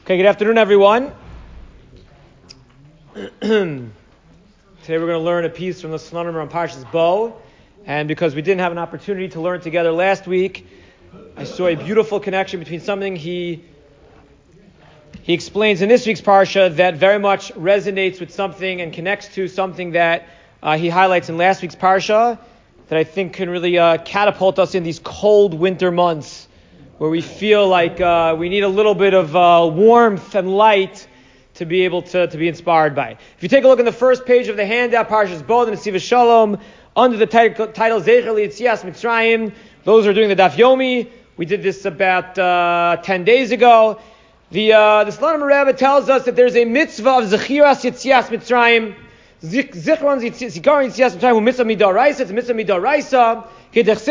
Okay, good afternoon, everyone. Today we're going to learn a piece from the Slonimer on Parshas Bo, and because we didn't have an opportunity to learn together last week, I saw a beautiful connection between something he explains in this week's Parsha that very much resonates with something and connects to something that he highlights in last week's Parsha that I think can really catapult us in these cold winter months where we feel like we need a little bit of warmth and light to be able to be inspired by. If you take a look in the first page of the handout, Parshas Bo, the Nesiva Shalom, under the title Zecher L'Yetzias Mitzrayim, those are doing the Daf Yomi. We did this about 10 days ago. The Slonimer Rebbe tells us that there's a mitzvah of Zechiras Yetzias Mitzrayim. Zichron Zikaron Yetzias Mitzrayim, mitzvah midaraisa. It's a mitzvah midaraisa. You got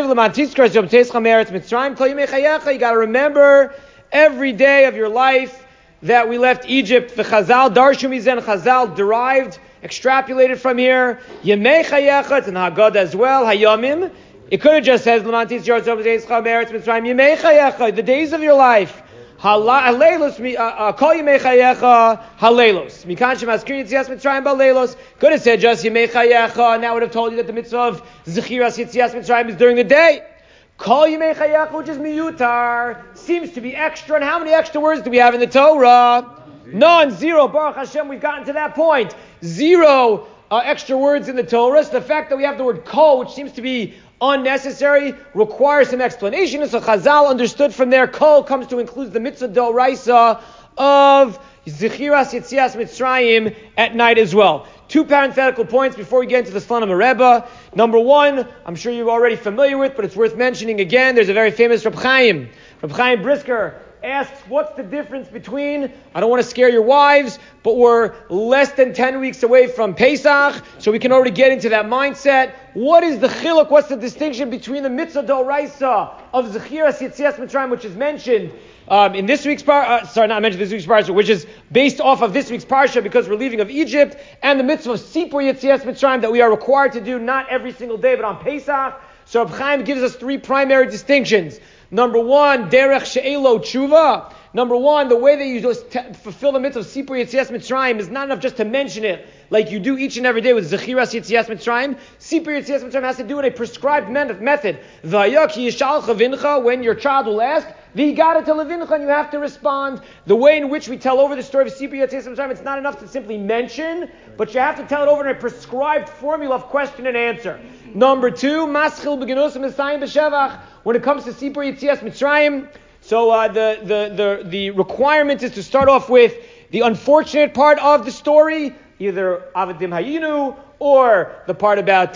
to remember every day of your life that we left Egypt. The Chazal, Darshu Mizen, Chazal derived, extrapolated from here. Yemei Chayecha, it's in Haggadah as well. Hayamim. It could have just said, Yemei Chayecha, the days of your life. Haleilos, call Yemei Chayecha, Haleilos. Mikanshim Askrin Yitzias Mitzrayim Baleilos. Could have said just Yemei Chayecha, and that would have told you that the mitzvah of Zechiras Yitzias Mitzrayim is during the day. Call Yemei Chayecha, which is miyutar, seems to be extra. And how many extra words do we have in the Torah? None, zero. Baruch Hashem, we've gotten to that point. Zero extra words in the Torah. So the fact that we have the word kol, which seems to be unnecessary, requires some explanation. So Chazal understood from there, kol comes to include the mitzvah d'oraisa of Zechiras Yetzias Mitzrayim at night as well. Two parenthetical points before we get into the Slonimer Rebbe. Number one, I'm sure you're already familiar with, but it's worth mentioning again. There's a very famous Reb Chaim Brisker asks, what's the difference between, I don't want to scare your wives, but we're less than 10 weeks away from Pesach, so we can already get into that mindset. What is the chiluk? What's the distinction between the mitzvah d'oraisa of Zechiras Yetzias Mitzrayim, which is mentioned in this week's parsha, which is based off of this week's parsha because we're leaving of Egypt, and the mitzvah of Sipur Yetzias Mitzrayim that we are required to do not every single day, but on Pesach. So Reb Chaim gives us three primary distinctions. Number one, derech she'elo tshuva. Number one, the way that you just fulfill the mitzvah of Sipur Yetzias Mitzrayim is not enough just to mention it like you do each and every day with Zechiras Yetzias Mitzrayim. Sipur Yetzias Mitzrayim has to do it in a prescribed method. V'ayaki yishal chavincha, when your child will ask, v'yigada to levincha, and you have to respond. The way in which we tell over the story of Sipur Yetzias Mitzrayim, it's not enough to simply mention, but you have to tell it over in a prescribed formula of question and answer. Number two, maschil b'genusim esayim b'shevach. When it comes to Sipur Yetzias Mitzrayim, so the requirement is to start off with the unfortunate part of the story, either Avadim Hayinu or the part about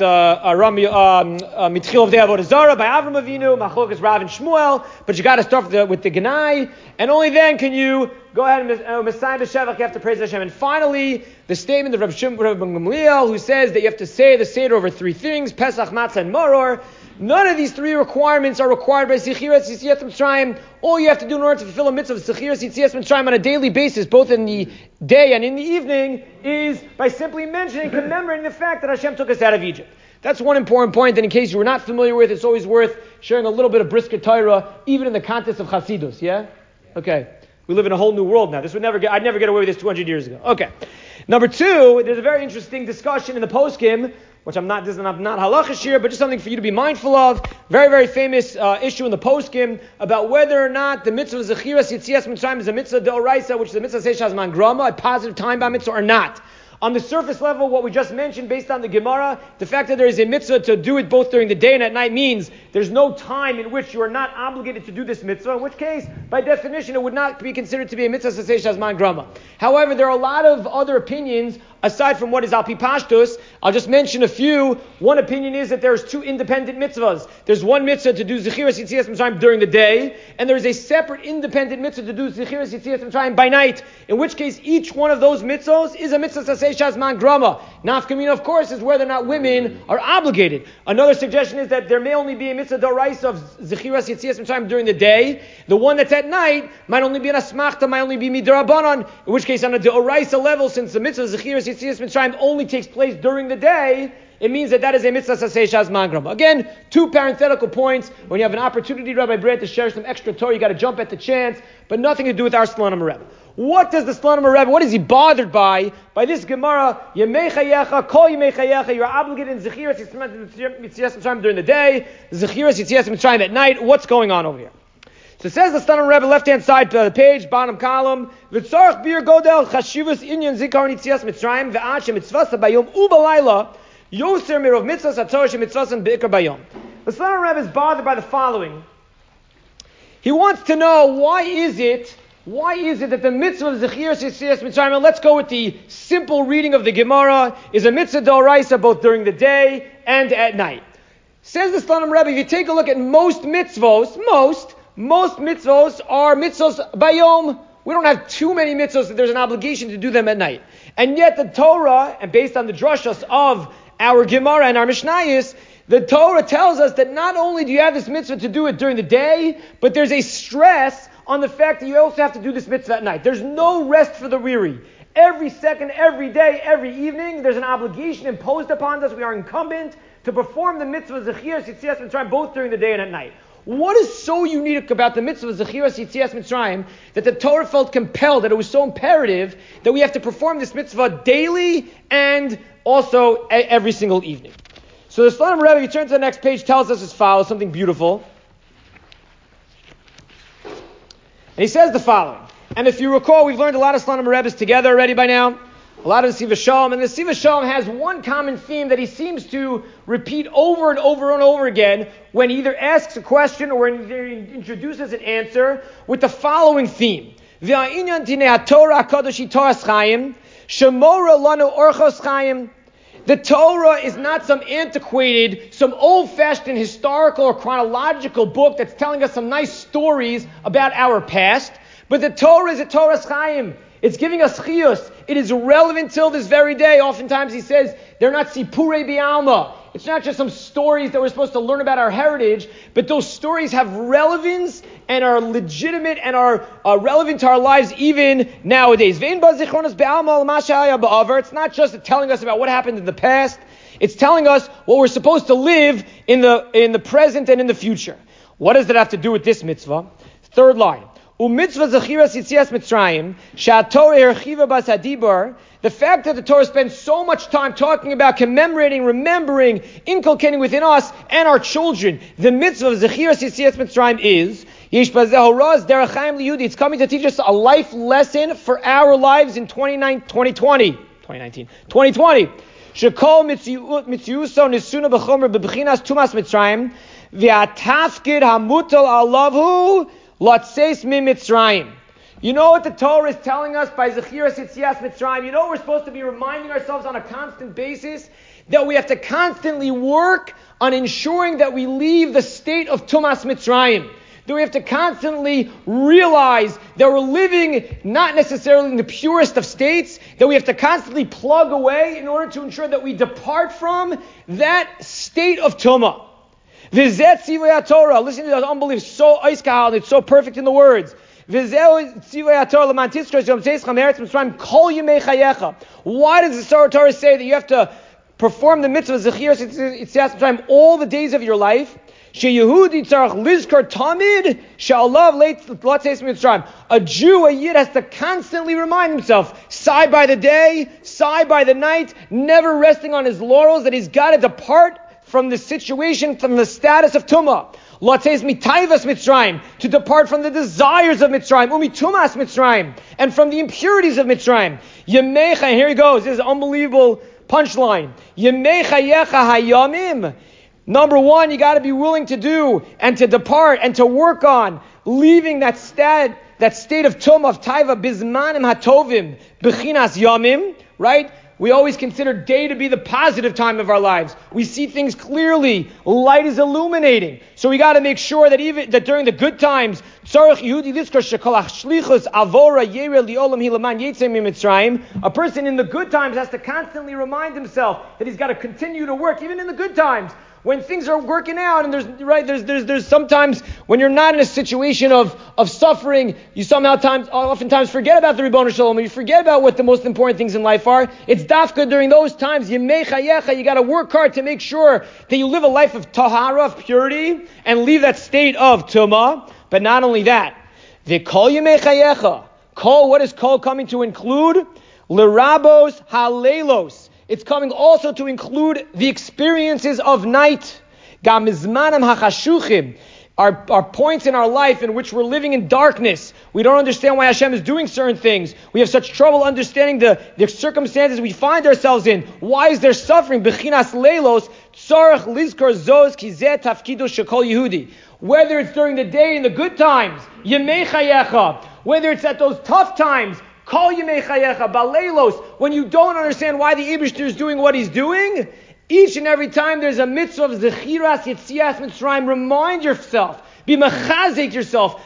Mitchil of the Avodah Zarah by Avram Avinu, Machlokas Rav and Shmuel, but you got to start with the Genai, and only then can you go ahead and Messiah B'Shevach, you have to praise Hashem. And finally, the statement of Rabbi Gamliel, who says that you have to say the Seder over three things, Pesach, Matzah, and Maror. None of these three requirements are required by Zechiras Yetzias Mitzrayim. All you have to do in order to fulfill a mitzvah of Zechiras Yetzias Mitzrayim on a daily basis, both in the day and in the evening, is by simply mentioning, commemorating the fact that Hashem took us out of Egypt. That's one important point that in case you were not familiar with, it's always worth sharing a little bit of Brisker Torah, even in the context of Chasidus, yeah? Okay. We live in a whole new world now. I'd never get away with this 200 years ago. Okay. Number two, there's a very interesting discussion in the poskim, which I'm not halachish here, but just something for you to be mindful of. Very, very famous issue in the poskim about whether or not the mitzvah of Zechiras Yetzias Mitzrayim is a mitzvah d'oraisa, which is a mitzvah seishas man grama, a positive time-bound mitzvah, or not. On the surface level, what we just mentioned based on the Gemara, the fact that there is a mitzvah to do it both during the day and at night means there's no time in which you are not obligated to do this mitzvah, in which case, by definition, it would not be considered to be a mitzvah saseh shazman grama. However, there are a lot of other opinions aside from what is Alpi Pashtus. I'll just mention a few. One opinion is that there's two independent mitzvahs. There's one mitzvah to do Zechiras Yetzias Mitzrayim during the day, and there's a separate independent mitzvah to do Zechiras Yetzias Mitzrayim by night, in which case each one of those mitzvahs is a mitzvah saseh shazman grama. Nafkamina, of course, is whether or not women are obligated. Another suggestion is that there may only be a mitzvah d'oraisa of Zechiras Yetzias Mitzrayim during the day. The one that's at night might only be an asmachta, might only be midrabanan, in which case on a d'oraisa level, since the mitzvah of Zechiras Yetzias Mitzrayim only takes place during the day, it means that is a mitzvah saseh shazman grama. Again, two parenthetical points. When you have an opportunity, Rabbi Brad, to share some extra Torah, you got to jump at the chance, but nothing to do with our Slonimer Rebbe. What does the Slonim Rebbe, what is he bothered by this Gemara? Yemei Chayecha, Kol Yemei Chayecha, you're obligated in Zechiras Yitzias Mitzrayim during the day, Zechiras Yitzias Mitzrayim at night. What's going on over here? So it says the Slonim Rebbe, left-hand side of the page, bottom column, V'tzorach bir godel chashivus inyan zikaron Yitzias Mitzrayim ve'ad shemitzvasa bayom u'balayla yoser mirov mitzvahs haTorah shemitzvasan be'ikar bayom. The Slonim Rebbe is bothered by the following. He wants to know why is it that the mitzvah of Zechiras Yitzias Mitzrayim, and let's go with the simple reading of the Gemara, is a mitzvah d'oraisa both during the day and at night. Says the Slonim Rebbe, if you take a look at most mitzvos are mitzvos bayom. We don't have too many mitzvos that there's an obligation to do them at night. And yet the Torah, and based on the drushas of our Gemara and our Mishnayos, the Torah tells us that not only do you have this mitzvah to do it during the day, but there's a stress on the fact that you also have to do this mitzvah at night. There's no rest for the weary. Every second, every day, every evening, there's an obligation imposed upon us. We are incumbent to perform the mitzvah Zechiras Yitzias Mitzrayim both during the day and at night. What is so unique about the mitzvah Zechiras Yitzias Mitzrayim that the Torah felt compelled, that it was so imperative that we have to perform this mitzvah daily and also every single evening? So the Slonim Rebbe, if you turn to the next page, tells us as follows, something beautiful. And he says the following. And if you recall, we've learned a lot of Slonim Rebbes together already by now. A lot of the Siva Shalom. And the Siva Shalom has one common theme that he seems to repeat over and over and over again when he either asks a question or when he introduces an answer with the following theme. V'ha'inyan tinei haTorah HaKadosh Toras Chaim, shemora lanu orchos Chaim. The Torah is not some antiquated, some old-fashioned historical or chronological book that's telling us some nice stories about our past, but the Torah is a Toras Chaim. It's giving us chiyus. It is relevant till this very day. Oftentimes he says they're not sipurei bi'alma. It's not just some stories that we're supposed to learn about our heritage, but those stories have relevance and are legitimate and are relevant to our lives even nowadays. It's not just telling us about what happened in the past. It's telling us what we're supposed to live in the present and in the future. What does that have to do with this mitzvah? Third line. U'mitzvah Zechiras Yitzias Mitzrayim, she'atorah herchiva bas hadibar, the fact that the Torah spends so much time talking about commemorating, remembering, inculcating within us and our children, the mitzvah of Zechiras Yitzias Mitzrayim is, yesh bazeh horaz derech chaim liyudi, it's coming to teach us a life lesson for our lives in 2020. Shekol mitziuso nisuna b'chomer b'bchinas tumas Mitzrayim, v'atafkid hamutal alavhu, Latseis mi Mitzrayim. You know what the Torah is telling us by Zechiras Yitzias Mitzrayim? You know we're supposed to be reminding ourselves on a constant basis that we have to constantly work on ensuring that we leave the state of Tumas Mitzrayim. That we have to constantly realize that we're living not necessarily in the purest of states, that we have to constantly plug away in order to ensure that we depart from that state of Tumah. V'zeh tzivei HaTorah. Listen to that unbelief. So eiskahal, it's so perfect in the words. V'zeh tzivei HaTorah l'man tiskros yom tzeischa me'eretz Mitzrayim kol yemei chayecha. Why does the Torah say that you have to perform the mitzvah Zechiras Yitzias Mitzrayim all the days of your life? Sheyehudi tzarach lizkar tamid she'alav latzeis Mitzrayim. A Jew, a Yid, has to constantly remind himself, side by the day, side by the night, never resting on his laurels, that he's got to depart from the situation, from the status of Tumah. Latzeis mitayvas Mitzrayim, to depart from the desires of Mitzrayim, umitumas Mitzrayim, and from the impurities of Mitzrayim. Yemecha, here he goes, this is an unbelievable punchline. Yemecha yecha hayamim. Number one, you got to be willing to do and to depart and to work on leaving that state of Tumah, of Taiva, bizmanim hatovim, bechinas yamim, right? We always consider day to be the positive time of our lives. We see things clearly. Light is illuminating. So we got to make sure that even that during the good times, a person in the good times has to constantly remind himself that he's got to continue to work, even in the good times. When things are working out, and there's sometimes when you're not in a situation of suffering, you oftentimes forget about the Ribbono Shel Olam, you forget about what the most important things in life are. It's dafka during those times, Yemei Chayecha, you got to work hard to make sure that you live a life of tahara, of purity, and leave that state of tumah. But not only that, V'kol Yemei Chayecha, Kol, what is Kol coming to include? L'rabos halelos. It's coming also to include the experiences of night. Gam mizmanim hachashuchim. Our points in our life in which we're living in darkness. We don't understand why Hashem is doing certain things. We have such trouble understanding the circumstances we find ourselves in. Why is there suffering? Bechinas leilos tzarech lizkor zos ki zeh tafkido shekol Yehudi. Whether it's during the day in the good times, yemei chayecha. Whether it's at those tough times, kol yemei chayecha, baleilos, when you don't understand why the Eibishter is doing what he's doing. Each and every time there's a mitzvah of Zechiras Yetzias Mitzrayim, remind yourself, be mechazik yourself,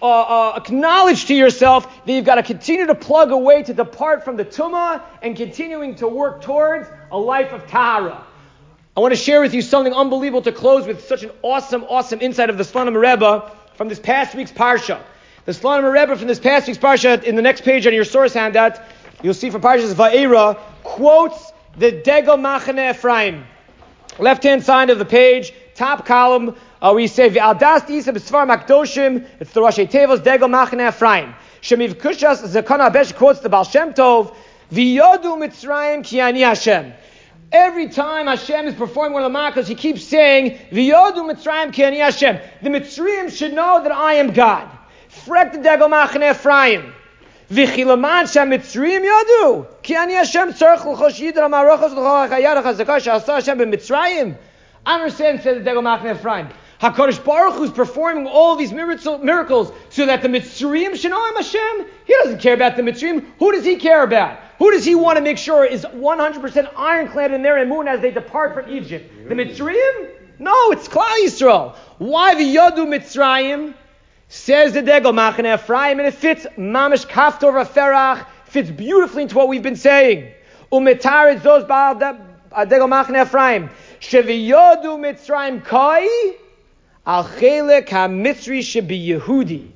acknowledge to yourself that you've got to continue to plug away to depart from the tumah and continuing to work towards a life of tahara. I want to share with you something unbelievable to close with such an awesome insight of the Slonim Rebbe from this past week's Parsha. The Slonim Rebbe from this past week's Parsha, in the next page on your source handout, you'll see from Parshas Va'era, quotes the Degel Machane Ephraim. Left-hand side of the page, top column, we say, V'aldas Isa b'svar makdoshim, it's the Rashi Tevos, Degel Machane Ephraim. Shemiv Kushas, Zakon HaBesh quotes the Baal Shem Tov, V'yodu Mitzrayim ki ani Hashem. Every time Hashem is performing one of the makos, he keeps saying, V'yodu Mitzrayim ki ani Hashem. The Mitzrayim should know that I am God. Frek the Degel Machane Ephraim. V'chilaman shamitzrayim yadu ki ani Hashem tzarech l'chosh yidra ma'arachos l'chol ha'chayad ha'chazakah she'asa Hashem b'Mitzrayim. I understand, says the Degel Machane Ephraim. HaKadosh Baruch Hu is performing all these miracles so that the Mitzrayim should know him Hashem. He doesn't care about the Mitzrayim. Who does he care about? Who does he want to make sure is 100% ironclad in their emun as they depart from Egypt? The Mitzrayim? No, it's Klal Yisrael. Why the Yadu Mitzrayim? Says the Degel Machane Ephraim, and it fits Mamish Kaftor Vaferach, fits beautifully into what we've been saying. Umetaret zos ba'al Degel Machane Ephraim, sheviyodu Mitzrayim kai, al chelek ha-Mitzri shebi Yehudi.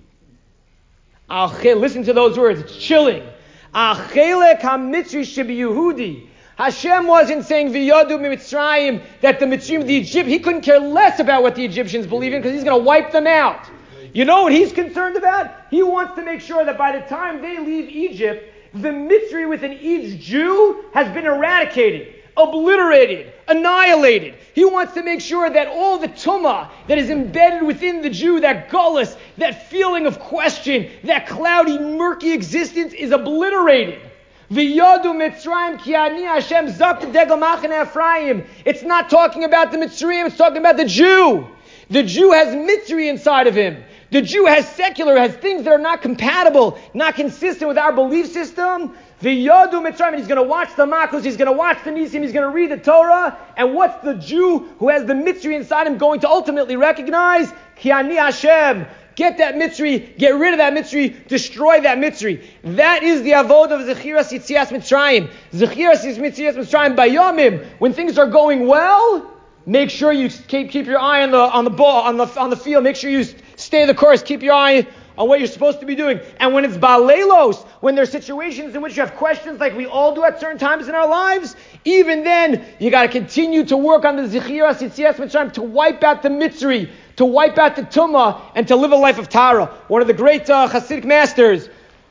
Listen to those words, it's chilling. Al chelek ha-Mitzri shebi Yehudi. Hashem wasn't saying V'yodu Mitzrayim that the Mitzrayim, the Egypt, he couldn't care less about what the Egyptians believe in because he's going to wipe them out. You know what he's concerned about? He wants to make sure that by the time they leave Egypt, the Mitzri within each Jew has been eradicated, obliterated, annihilated. He wants to make sure that all the tumah that is embedded within the Jew, that gullus, that feeling of question, that cloudy, murky existence is obliterated. V'yodu Mitzrayim ki ani Hashem zak Degel Machane Ephraim. It's not talking about the Mitzrayim, it's talking about the Jew. The Jew has Mitzri inside of him. The Jew has secular, has things that are not compatible, not consistent with our belief system. V'yodu Mitzrayim, he's going to watch the Makos, he's going to watch the Nisim, he's going to read the Torah. And what's the Jew who has the Mitzri inside him going to ultimately recognize? Ki ani Hashem. Get that Mitzri, get rid of that Mitzri, destroy that Mitzri. That is the avodah of Zechiras Yetzias Mitzrayim. Zechiras Yetzias Mitzrayim bayomim. When things are going well, make sure you keep your eye on the ball, on the field. Make sure you stay the course. Keep your eye on what you're supposed to be doing. And when it's baleilos, when there's situations in which you have questions like we all do at certain times in our lives, even then, you got to continue to work on the Zechiras Yetzias Mitzrayim to wipe out the Mitzri, to wipe out the Tumah, and to live a life of Tara. One of the great Hasidic masters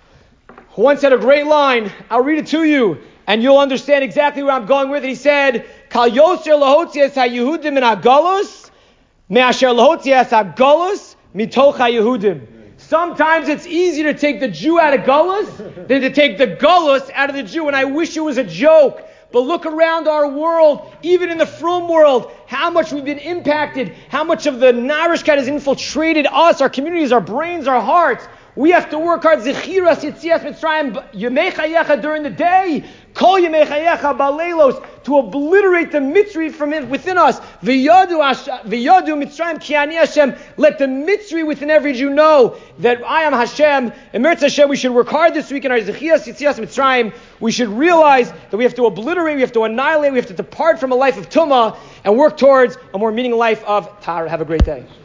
once had a great line. I'll read it to you, and you'll understand exactly where I'm going with it. He said, Kal yoser lahotzias ha-Yehudim min ha-galus, me'asher lahotzias ha-galus mitoch ha-Yehudim. Sometimes it's easier to take the Jew out of galus than to take the galus out of the Jew. And I wish it was a joke. But look around our world, even in the frum world, how much we've been impacted, how much of the Narishkeit has infiltrated us, our communities, our brains, our hearts. We have to work hard. Zechiras Yetzias Mitzrayim Yemei Chayecha during the day, Kol Yemei Chayecha Baleilos, to obliterate the Mitzri from within us. V'yodu Mitzrayim Ki ani Hashem. Let the Mitzri within every Jew know that I am Hashem. And Meretz Hashem, we should work hard this week in our Zechiras Yetzias Mitzrayim. We should realize that we have to obliterate, we have to annihilate, we have to depart from a life of Tumah and work towards a more meaning life of Tahara. Have a great day.